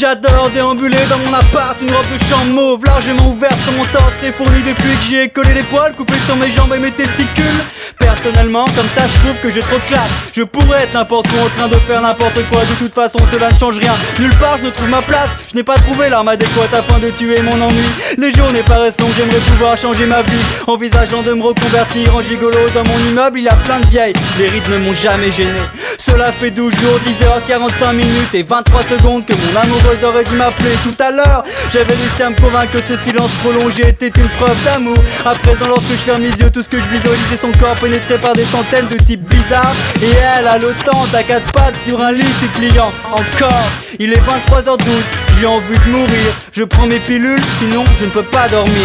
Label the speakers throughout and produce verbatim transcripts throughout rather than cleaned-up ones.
Speaker 1: J'adore déambuler dans mon appart, une robe de chambre mauve largement ouverte sur mon torse, très fourni depuis que j'y ai collé les poils, coupé sur mes jambes et mes testicules. Personnellement, comme ça je trouve que j'ai trop de classe. Je pourrais être n'importe où en train de faire n'importe quoi. De toute façon cela ne change rien. Nulle part je ne trouve ma place. Je n'ai pas trouvé l'arme adéquate afin de tuer mon ennui. Les journées paraissent longues, j'aimerais pouvoir changer ma vie, envisageant de me reconvertir en gigolo. Dans mon immeuble il y a plein de vieilles, les rides ne m'ont jamais gêné. Cela fait douze jours, dix heures quarante-cinq minutes et vingt-trois secondes que mon amoureuse aurait dû m'appeler tout à l'heure. J'avais réussi à me convaincre que ce silence prolongé était une preuve d'amour. À présent lorsque je ferme les yeux, tout ce que je visualise c'est son corps pénétré par des centaines de types bizarres. Et elle haletante à quatre pattes sur un lit suppliant encore. Il est vingt-trois heures douze, j'ai envie de mourir. Je prends mes pilules, sinon je ne peux pas dormir.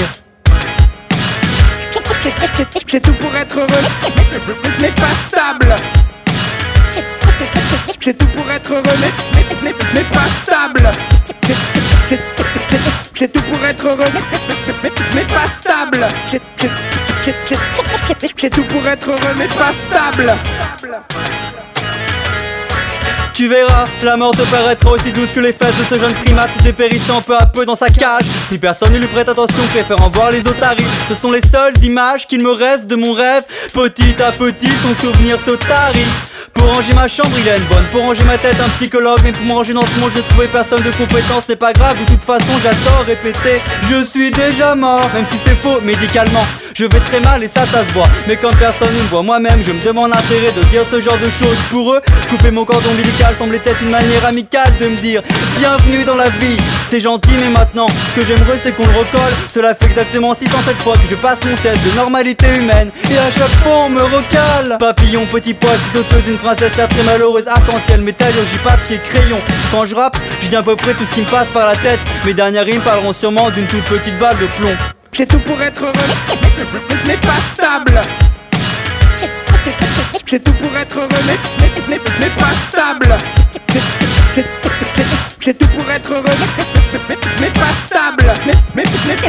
Speaker 2: J'ai tout pour être heureux, mais pas stable. J'ai tout pour être heureux, mais, mais, mais, mais pas stable. J'ai tout pour être heureux, mais, mais, mais pas stable. J'ai tout pour être heureux, mais pas stable.
Speaker 1: Tu verras, la mort te paraîtra aussi douce que les fesses de ce jeune primate dépérissant peu à peu dans sa cage. Plus personne ne lui prête attention, préférant voir les autres arriver. Ce sont les seules images qu'il me reste de mon rêve. Petit à petit, son souvenir se tarit. Pour ranger ma chambre il y a une bonne, pour ranger ma tête un psychologue. Mais pour me ranger dans ce monde je n'ai trouvé personne de compétence. C'est pas grave, de toute façon j'adore répéter je suis déjà mort, même si c'est faux médicalement. Je vais très mal et ça ça se voit, mais comme personne ne me voit moi-même, je me demande l'intérêt de dire ce genre de choses. Pour eux, couper mon cordon ombilical semblait être une manière amicale de me dire bienvenue dans la vie. C'est gentil mais maintenant, ce que j'aimerais c'est qu'on le recolle. Cela fait exactement six cent sept fois que je passe mon test de normalité humaine et à chaque fois on me recale. Papillon, petit pois, sauteuse, une princesse la très malheureuse, arc-en-ciel, métallurgie, papier, crayon. Quand je rappe, je dis à peu près tout ce qui me passe par la tête. Mes dernières rimes parleront sûrement d'une toute petite balle de plomb.
Speaker 2: J'ai tout pour être heureux, mais pas stable. J'ai tout pour être heureux, mais, mais, mais, mais pas stable. J'ai tout pour être heureux, mais, mais, mais pas stable. Mais, mais, mais